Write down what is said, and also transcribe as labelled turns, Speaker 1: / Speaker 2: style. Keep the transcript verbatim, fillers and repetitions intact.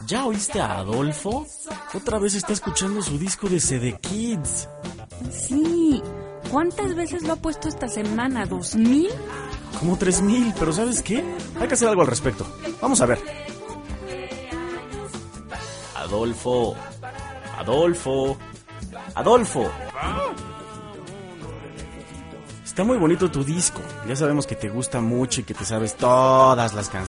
Speaker 1: ¿Ya oíste a Adolfo? Otra vez está escuchando su disco de C D Kids.
Speaker 2: Sí. ¿Cuántas veces lo ha puesto esta semana? ¿Dos mil?
Speaker 1: Como tres mil, pero ¿sabes qué? Hay que hacer algo al respecto. Vamos a ver. Adolfo. Adolfo. Adolfo. Está muy bonito tu disco. Ya sabemos que te gusta mucho y que te sabes todas las canciones.